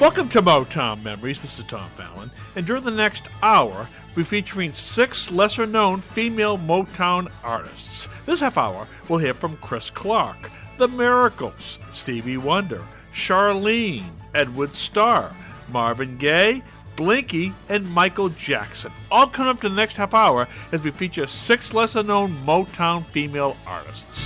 Welcome to Motown Memories. This is Tom Fallon. And during the next hour, we'll be featuring 6 lesser-known female Motown artists. This half hour, we'll hear from Chris Clark, The Miracles, Stevie Wonder, Charlene, Edward Starr, Marvin Gaye, Blinky, and Michael Jackson. All coming up to the next half hour as we feature 6 lesser-known Motown female artists.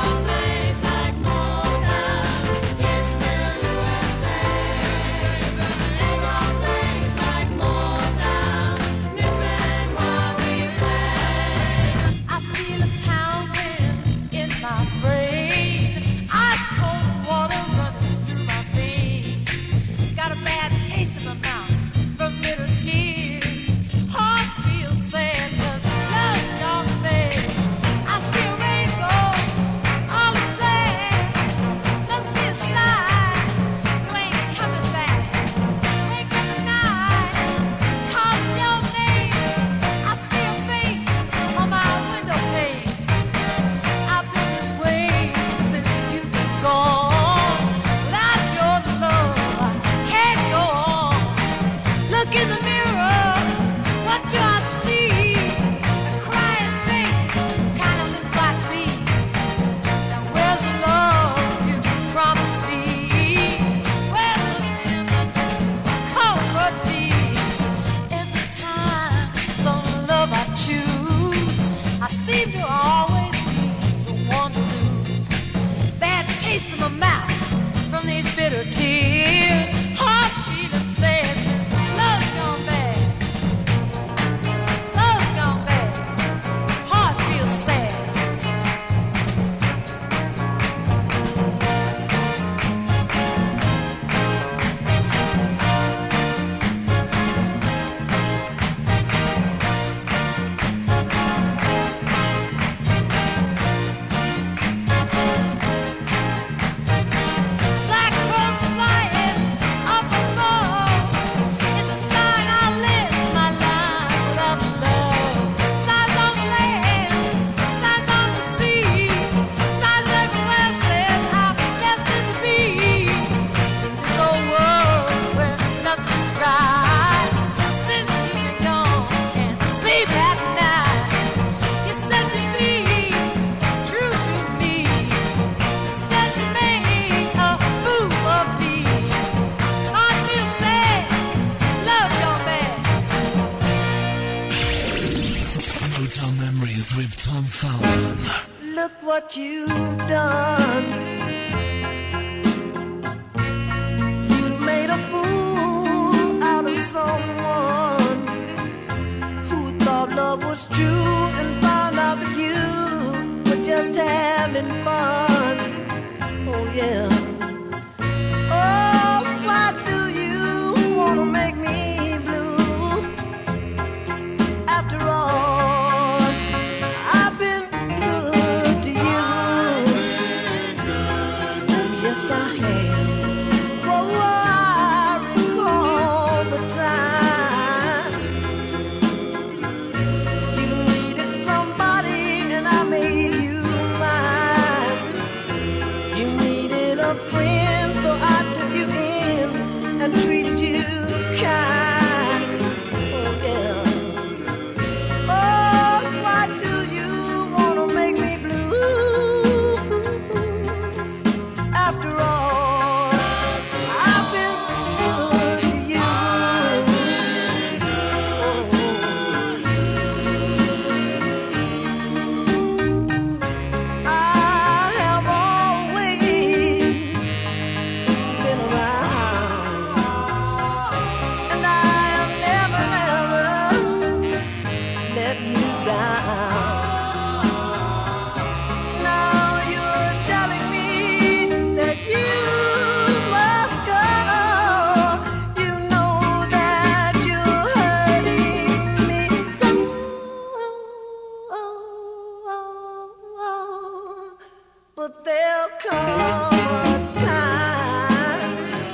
With Tom Fallon. Look what you've done. You made a fool out of someone who thought love was true and found out that you were just having fun. Oh yeah. Oh, why do you wanna make me blue? After all, yes, I have. Oh, I recall the time you needed somebody and I made you mine. You needed a friend, so I took you in and treated you kind. Oh, yeah. Oh, why do you want to make me blue? After all, I've been good to you. I have always been around, and I have never let you down. But there'll come a time.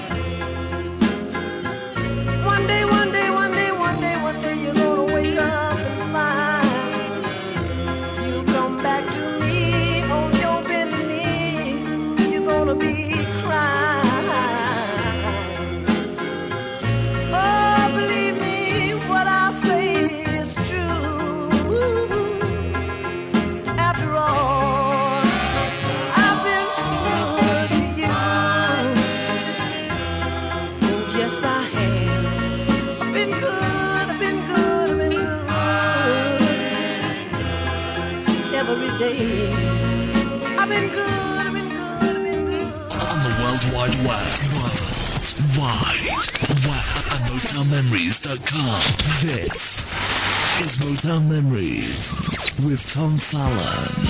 One day you're gonna wake up and find day. I've been good, I've been good, I've been good. On the World Wide Web. At MotownMemories.com. This is Motown Memories with Tom Fallon.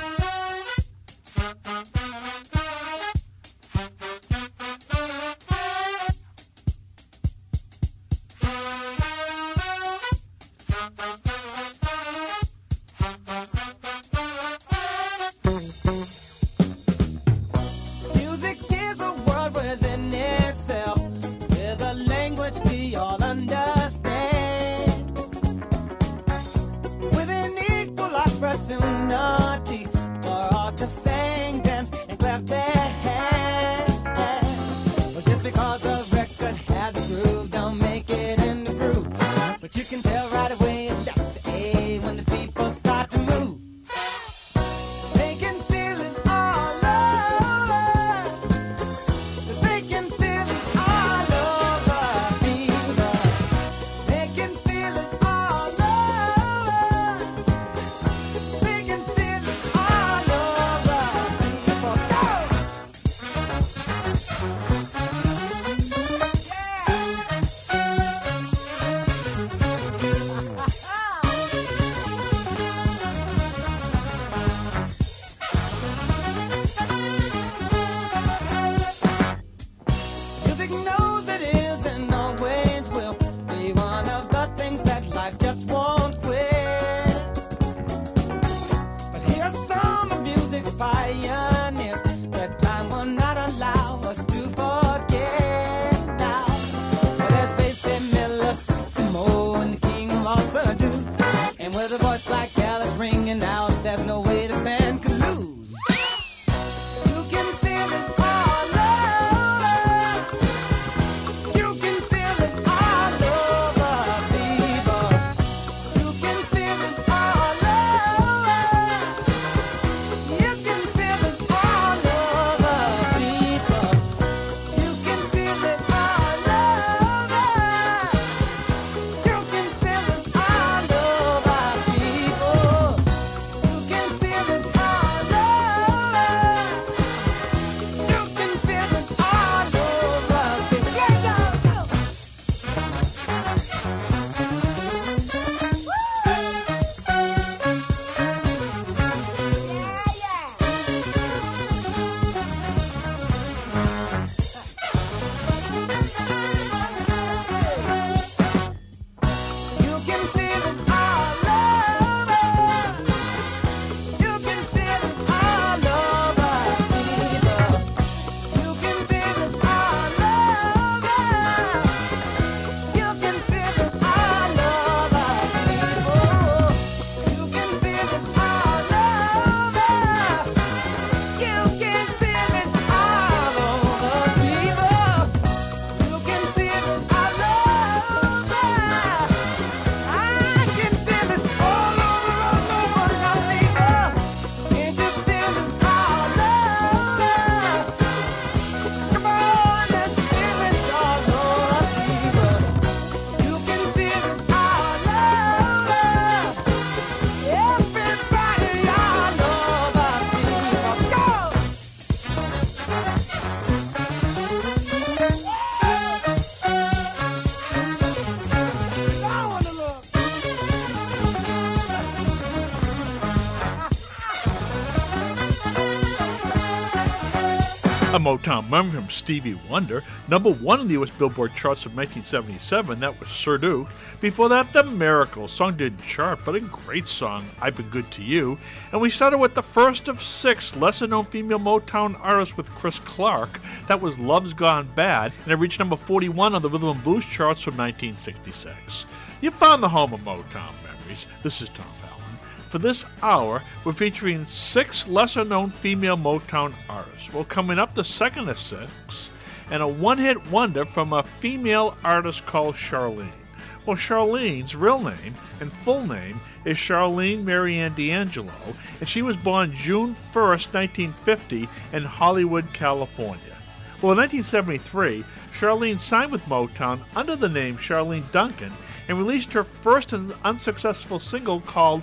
A Motown memory from Stevie Wonder, number one in the U.S. Billboard charts of 1977, that was Surdu. Before that, The Miracles, song didn't chart, but a great song, I've Been Good to You. And we started with the first of 6 lesser-known female Motown artists with Chris Clark, that was Love's Gone Bad, and it reached number 41 on the Rhythm and Blues charts from 1966. You found the home of Motown memories. This is Tom Fallon. For this hour, we're featuring 6 lesser-known female Motown artists. Well, coming up, the second of 6, and a one-hit wonder from a female artist called Charlene. Well, Charlene's real name and full name is Charlene Marianne D'Angelo, and she was born June 1st, 1950 in Hollywood, California. Well, in 1973, Charlene signed with Motown under the name Charlene Duncan and released her first and unsuccessful single called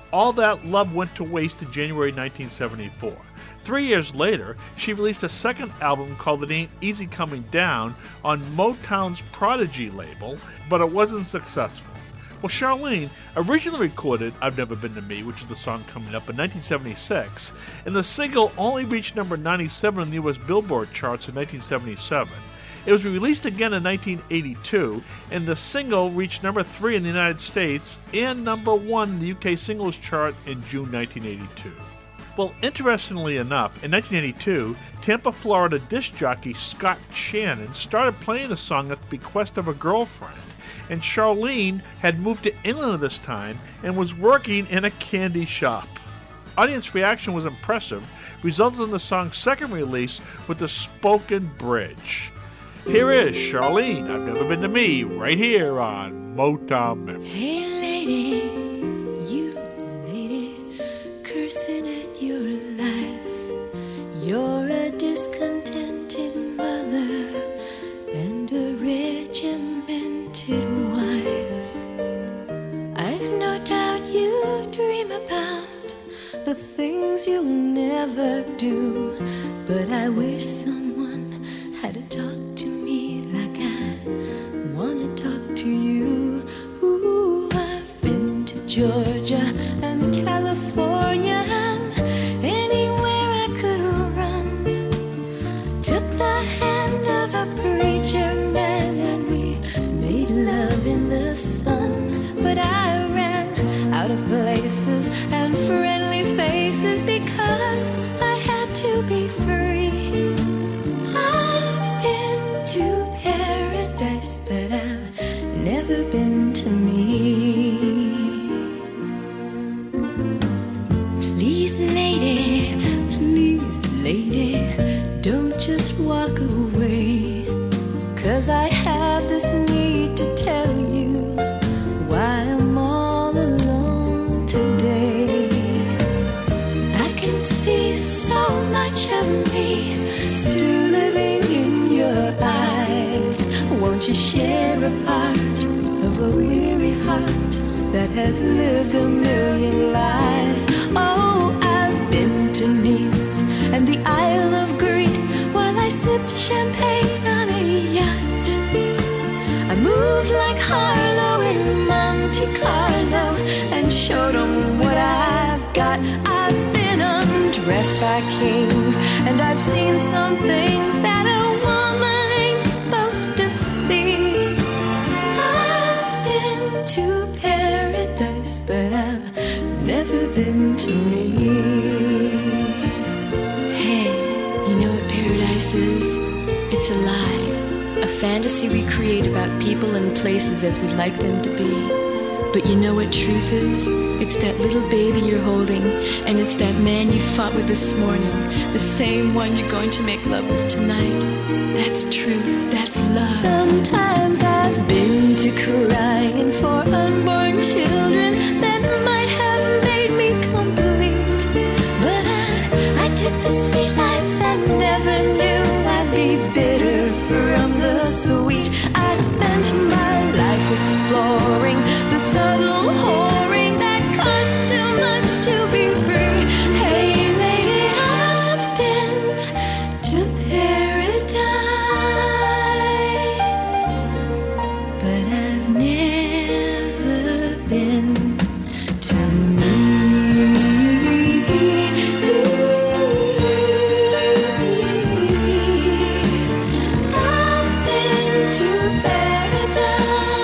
All That Love Went to Waste in January 1974. 3 years later, she released a second album called It Ain't Easy Coming Down on Motown's Prodigy label, but it wasn't successful. Well, Charlene originally recorded I've Never Been to Me, which is the song coming up, in 1976, and the single only reached number 97 on the U.S. Billboard charts in 1977. It was released again in 1982, and the single reached number 3 in the United States and number 1 in the UK singles chart in June 1982. Well, interestingly enough, in 1982, Tampa, Florida disc jockey Scott Shannon started playing the song at the bequest of a girlfriend, and Charlene had moved to England at this time and was working in a candy shop. Audience reaction was impressive, resulting in the song's second release with the spoken bridge. Here is Charlene, I've Never Been to Me, right here on Motown Memories. Hey lady, you lady, cursing at your life. You're a discontented mother and a regimented wife. I've no doubt you dream about the things you'll never do, but I wish someone had to talk to me like I wanna talk to you. Ooh, I've been to Georgia and California and anywhere I could run. Took the hand of a preacher man and we made love in the sun. But I ran out of places and friendly faces because I had to be free. I've been to paradise, but I've never been to me. Please, lady, don't just walk away, 'cause I have this need to tell you why I'm all alone today. I can see so much of me still living in your eyes. Won't you share a part of a weary heart that has lived a million lives? Oh, I've been to Nice and the Isle of Greece while I sipped champagne on a yacht. I moved like Harlow in Monte Carlo and showed them what I've got. I've been undressed by kings and I've seen some things that a woman ain't supposed to see. I've been to paradise, but I've never been to me. Hey, you know what paradise is? It's a lie, a fantasy we create about people and places as we'd like them to be. But you know what truth is? It's that little baby you're holding, and it's that man you fought with this morning, the same one you're going to make love with tonight. That's truth, that's love. Sometimes I've been to crying for unborn children that might have made me complete. But I took the sweet life and never knew I'd be bitter from the sweet. I spent my life exploring the subtle whoring that costs too much to be free. Hey lady, I've been to paradise, but I've never been to me. I've been to paradise.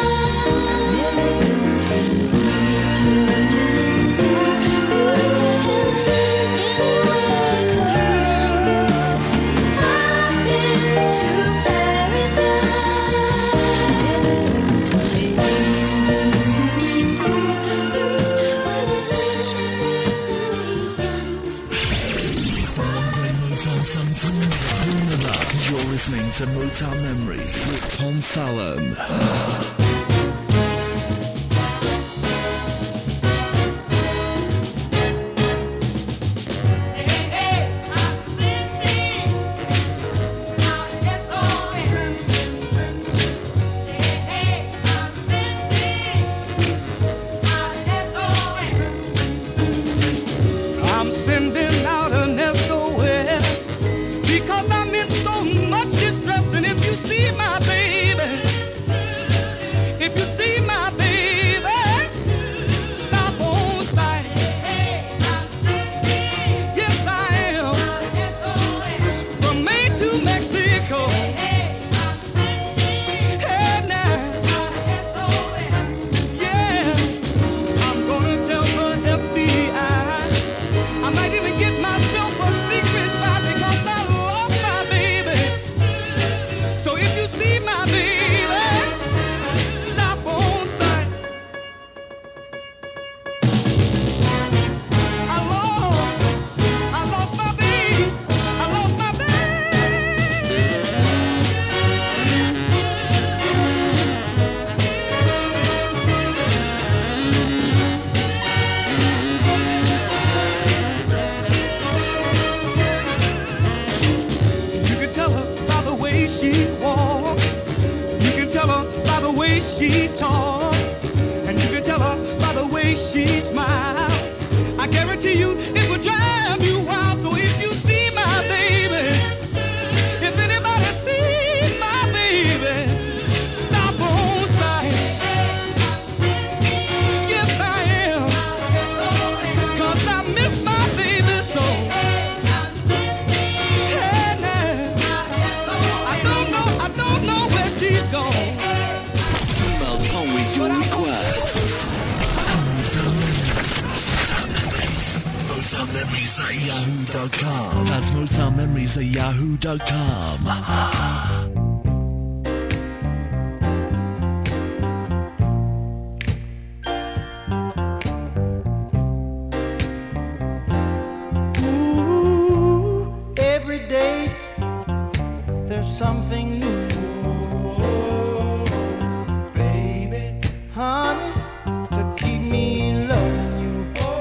You're listening to Motown Memories with Tom Fallon. I guarantee you it will drive you wild. So if you see my baby, if anybody sees my baby, stop on sight. Yes, I am, 'cause I miss my baby so. Hey, now, I don't know where she's gone. Email Tom with your requests. Motown Memories at yahoo.com. That's Motown Memories at yahoo.com. Every day there's something new, baby, honey, to keep me loving you,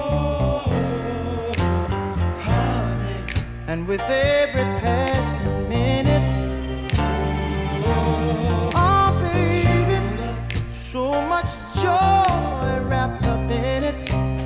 honey, and with every passing minute, oh baby, so much joy wrapped up in it.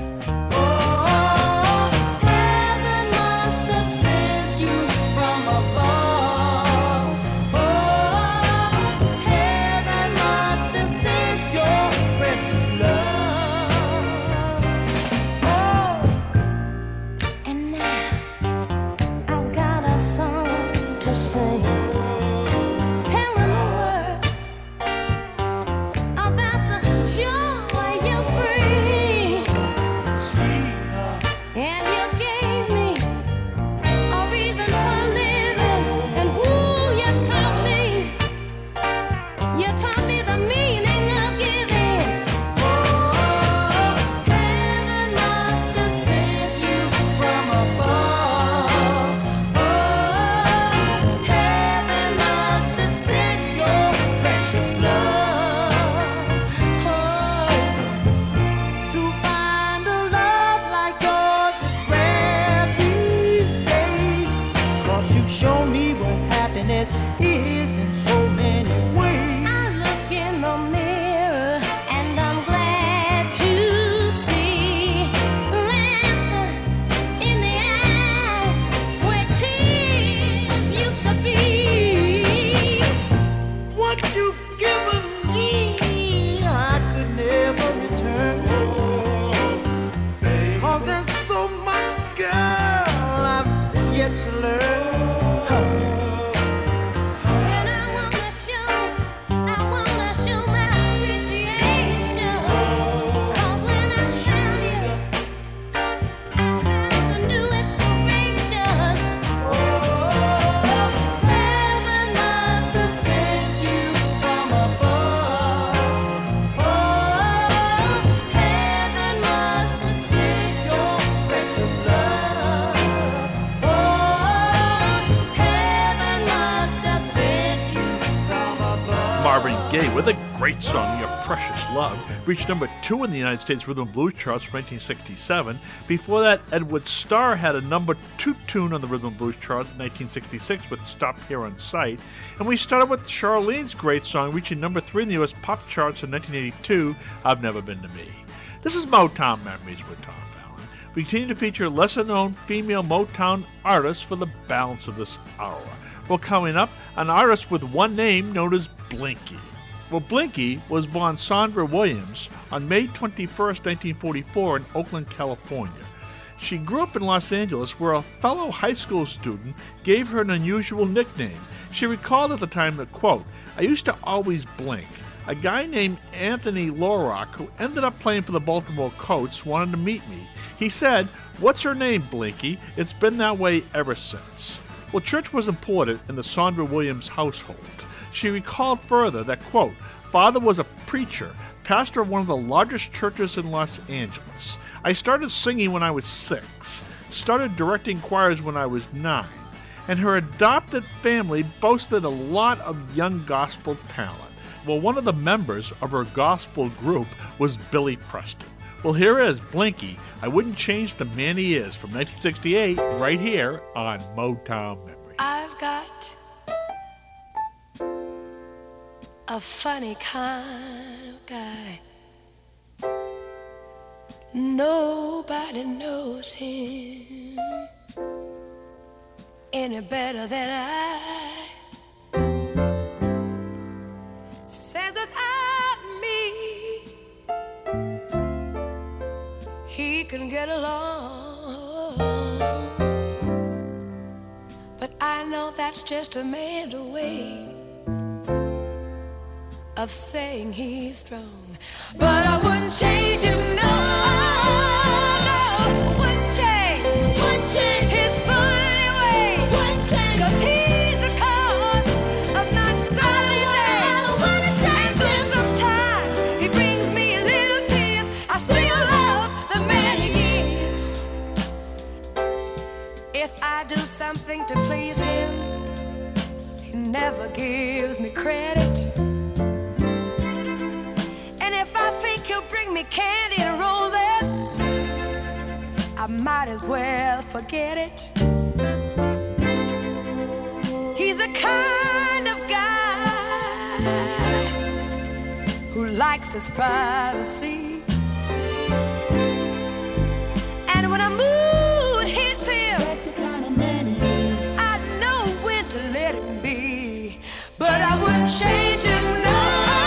Is in so many ways. I look in the mirror and I'm glad to see laughter in the eyes where tears used to be. What you've given me, I could never return. 'Cause there's so much, girl, I've yet to learn. Marvin Gaye with a great song, Your Precious Love, reached number 2 in the United States Rhythm and Blues charts from 1967. Before that, Edward Starr had a number 2 tune on the Rhythm and Blues chart in 1966 with Stop Here on Sight. And we started with Charlene's great song, reaching number 3 in the U.S. pop charts in 1982, I've Never Been to Me. This is Motown Memories with Tom Fallon. We continue to feature lesser-known female Motown artists for the balance of this hour. Well, coming up, an artist with one name known as Blinky. Well, Blinky was born Sandra Williams on May 21st, 1944 in Oakland, California. She grew up in Los Angeles where a fellow high school student gave her an unusual nickname. She recalled at the time that, quote, I used to always blink. A guy named Anthony Lorock, who ended up playing for the Baltimore Colts, wanted to meet me. He said, what's her name, Blinky? It's been that way ever since. Well, church was important in the Sandra Williams household. She recalled further that, quote, Father was a preacher, pastor of one of the largest churches in Los Angeles. I started singing when I was 6, started directing choirs when I was 9, and her adopted family boasted a lot of young gospel talent. Well, one of the members of her gospel group was Billy Preston. Well, here is Blinky, I Wouldn't Change the Man He Is, from 1968, right here on Motown Memories. I've got a funny kind of guy. Nobody knows him any better than I. Says without me he can get along, but I know that's just a man's way of saying he's strong. But I wouldn't change him, no, no, wouldn't change his funny way, 'cause he's the cause of my sunny days. And though sometimes he brings me little tears, I still love the man he is. If I do something to please him, he never gives me credit. He'll bring me candy and roses, I might as well forget it. He's the kind of guy who likes his privacy, and when a mood hits him, that's the kind of man he is. I know when to let him be, but I wouldn't change him, no.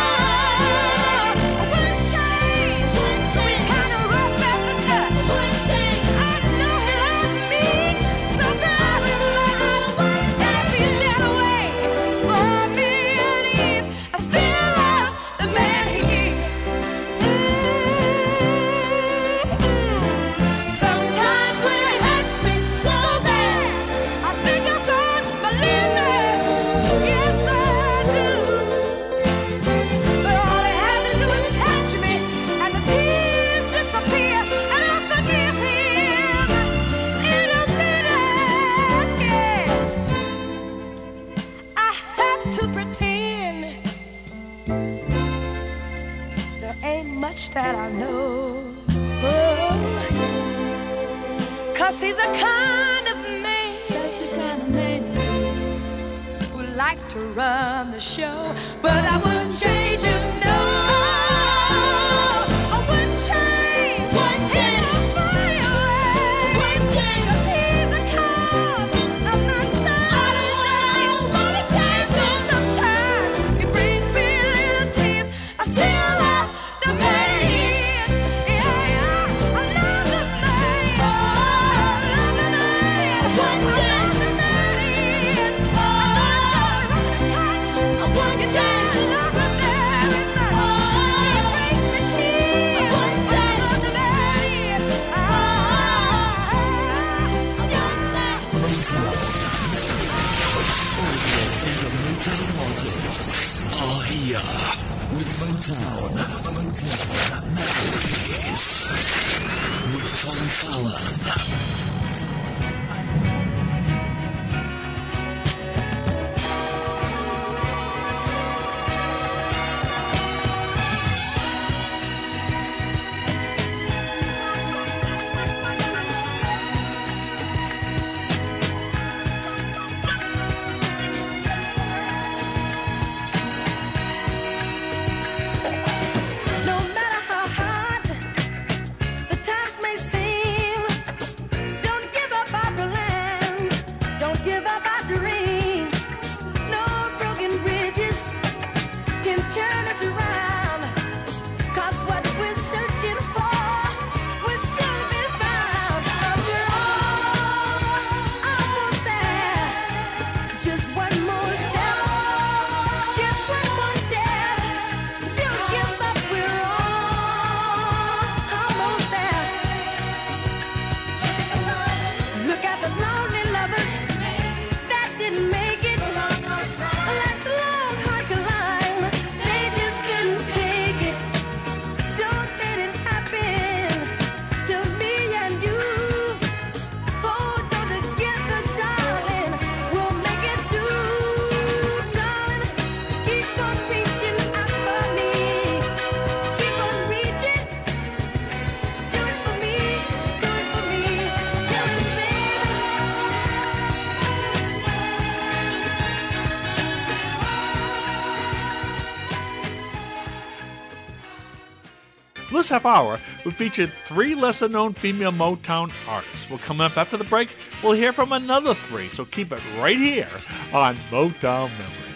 That I know, 'cause he's the kind of man, that's the kind of man who likes to run the show. But I wouldn't change him, no, I wouldn't change his funny way, 'cause he's the cause of my sunny days. And though sometimes he brings me little tears, I still love the man. Are here with Motown Memories with Tom Fallon. No matter how hard the times may seem, This half hour, we featured 3 lesser-known female Motown artists. Well, coming up after the break, we'll hear from another 3, so keep it right here on Motown Memories.